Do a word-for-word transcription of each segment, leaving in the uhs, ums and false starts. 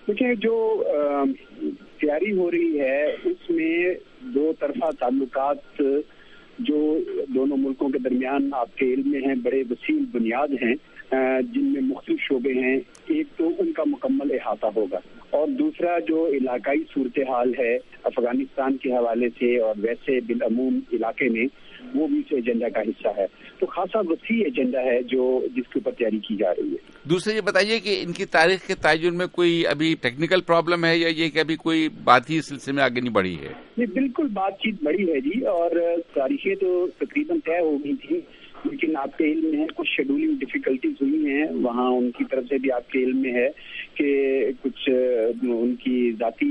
देखिए, जो तैयारी हो रही है उसमें दो तरफा ताल्लुकात जो दोनों मुल्कों के दरमियान आपके इल्म में हैं, बड़े वसील बुनियाद हैं जिनमें मुख्तलिफ शोबे हैं। एक तो उनका मुकम्मल अहाता होगा और दूसरा जो इलाकाई सूरत हाल है अफगानिस्तान के हवाले से और वैसे बिलअमूम इलाके में, वो भी इस एजेंडा का हिस्सा है। तो खासा वसी एजेंडा है जो जिसके ऊपर तैयारी की जा रही है। दूसरा ये बताइए कि इनकी तारीख के तयन में कोई अभी टेक्निकल प्रॉब्लम है या ये कि अभी कोई बात ही इस सिलसिले में आगे नहीं बढ़ी है? ये बिल्कुल बातचीत बढ़ी है जी, और तारीखें तो तकरीबन तय हो गई थी, लेकिन आपके इल्म में है कुछ शेड्यूलिंग डिफिकल्टीज हुई हैं वहाँ। उनकी तरफ से भी आपके इल्म में है कि कुछ उनकी जाती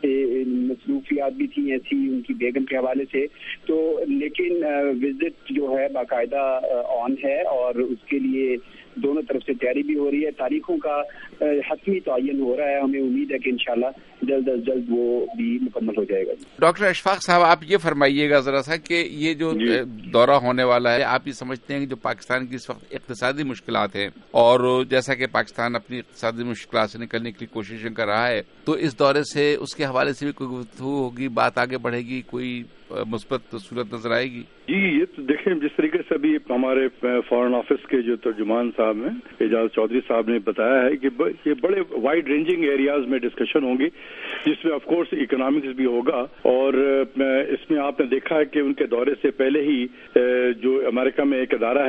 मसरूफियात भी थी ऐसी उनकी बेगम के हवाले से। तो लेकिन विजिट जो है बाकायदा ऑन है और उसके लिए दोनों तरफ से तैयारी भी हो रही है। तारीखों का हतमी तयन हो रहा है। हमें उम्मीद है कि इंशाल्लाह जल्द अज जल्द वो भी मुकम्मल हो जाएगा। डॉक्टर अशफाक साहब, आप ये फरमाइएगा जरा सा कि ये जो दौरा होने वाला है, आप ये समझते हैं कि जो पाकिस्तान की इस वक्त इक्तिसादी मुश्किलात हैं और जैसा कि पाकिस्तान अपनी इक्तिसादी मुश्किलात से निकलने की कोशिश कर रहा है, तो इस दौरे से उसके हवाले से भी कोई गुफ्तगू होगी, बात आगे बढ़ेगी, कोई मुस्बत सूरत नजर आएगी? जी, ये तो देखें जिस तरीके से अभी हमारे फॉरेन ऑफिस के जो तर्जुमान साहब हैं एजाज चौधरी साहब ने बताया है कि ये बड़े वाइड रेंजिंग एरियाज में डिस्कशन होंगी, जिसमें ऑफ कोर्स इकोनॉमिक्स भी होगा। और इसमें आपने देखा है कि उनके दौरे से पहले ही जो अमेरिका में एक अदारा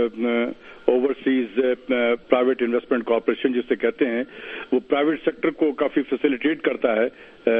है ओवरसीज प्राइवेट इन्वेस्टमेंट कॉर्पोरेशन जिसे कहते हैं, वो प्राइवेट सेक्टर को काफी फैसिलिटेट करता है।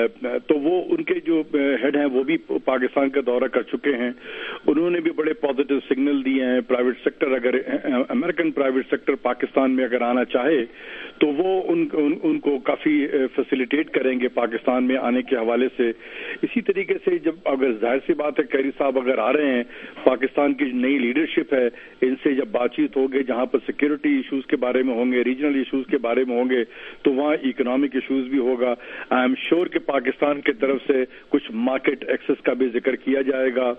तो वो उनके जो हेड हैं वो भी पाकिस्तान का दौरा कर चुके हैं। उन्होंने भी बड़े पॉजिटिव सिग्नल दिए हैं। प्राइवेट सेक्टर अगर अमेरिकन प्राइवेट सेक्टर पाकिस्तान में अगर आना चाहे तो वो उन, उन, उनको काफी फैसिलिटेट करेंगे पाकिस्तान में आने के हवाले से। इसी तरीके से जब अगर जाहिर सी बात है कैरी साहब अगर आ रहे हैं, पाकिस्तान की नई लीडरशिप है, इनसे जब बातचीत होगी जहां पर सिक्योरिटी इश्यूज के बारे में होंगे, रीजनल इश्यूज के बारे में होंगे, तो वहां इकोनॉमिक इश्यूज भी होगा। आई एम श्योर कि पाकिस्तान की तरफ से कुछ मार्केट एक्सेस का भी जिक्र किया जाएगा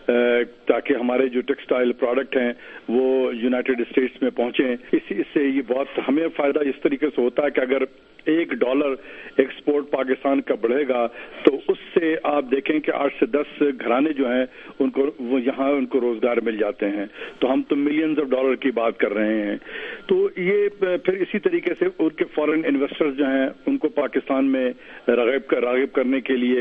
ताकि हमारे जो टेक्सटाइल प्रोडक्ट हैं वो यूनाइटेड स्टेट्स में पहुंचे। इस, इससे ये बहुत हमें फायदा इस तरीके से होता है कि अगर एक डॉलर एक्सपोर्ट पाकिस्तान का बढ़ेगा तो उससे आप देखें कि आठ से दस घराने जो हैं उनको वो यहाँ उनको रोजगार मिल जाते हैं। तो हम तो मिलियंस ऑफ डॉलर की बात कर रहे हैं। तो ये फिर इसी तरीके से उनके फॉरेन इन्वेस्टर्स जो हैं उनको पाकिस्तान में राग़िब कर राग़िब करने के लिए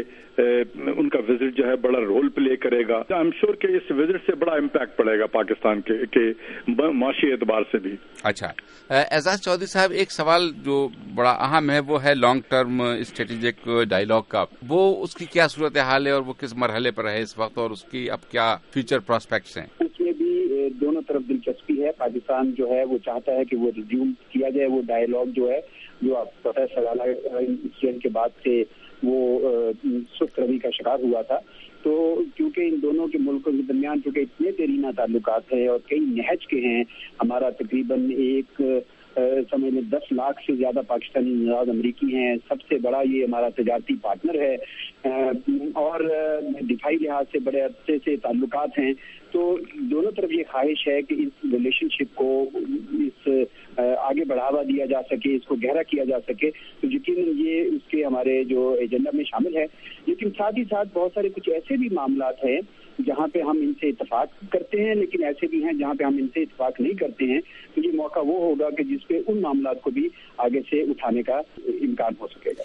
उनका विजिट जो है बड़ा रोल प्ले करेगा। आई एम श्योर कि इस विजिट से बड़ा इम्पैक्ट पड़ेगा पाकिस्तान के, के माशी एतबार से भी। अच्छा, एजाज चौधरी साहब, एक सवाल जो बड़ा अहम है वो है लॉन्ग टर्म स्ट्रेटेजिक डायलॉग का। वो उसकी क्या सूरत हाल है और वो किस मरहले पर है इस वक्त और उसकी अब क्या फ्यूचर प्रोस्पेक्ट्स हैं? उसमें भी दोनों तरफ दिलचस्पी है। पाकिस्तान जो है वो चाहता है कि वो रिज्यूम किया जाए वो डायलॉग जो है, जो आप पता है सवाल इंसिडेंट के बाद से वो सुस्त रवि का शिकार हुआ था। तो क्योंकि इन दोनों के मुल्कों के दरमियान चूंकि इतने देरीना ताल्लुकात हैं और कई नहज के हैं, हमारा तकरीबन एक समझ में दस लाख से ज्यादा पाकिस्तानी नवाज अमरीकी हैं, सबसे बड़ा ये हमारा तजारती पार्टनर है और दिफाई लिहाज से बड़े अरसे से ताल्लुकात हैं। तो दोनों तरफ ये ख्वाहिश है कि इस रिलेशनशिप को इस आगे बढ़ावा दिया जा सके, इसको गहरा किया जा सके। तो यकीनन ये उसके हमारे जो एजेंडा में शामिल है। लेकिन साथ ही साथ बहुत सारे कुछ ऐसे भी मामलात हैं जहाँ पे हम इनसे इत्तेफाक करते हैं, लेकिन ऐसे भी हैं जहाँ पे हम इनसे इत्तेफाक नहीं करते हैं। तो ये मौका वो होगा कि जिसपे उन मामलात को भी आगे से उठाने का इम्कान हो सकेगा।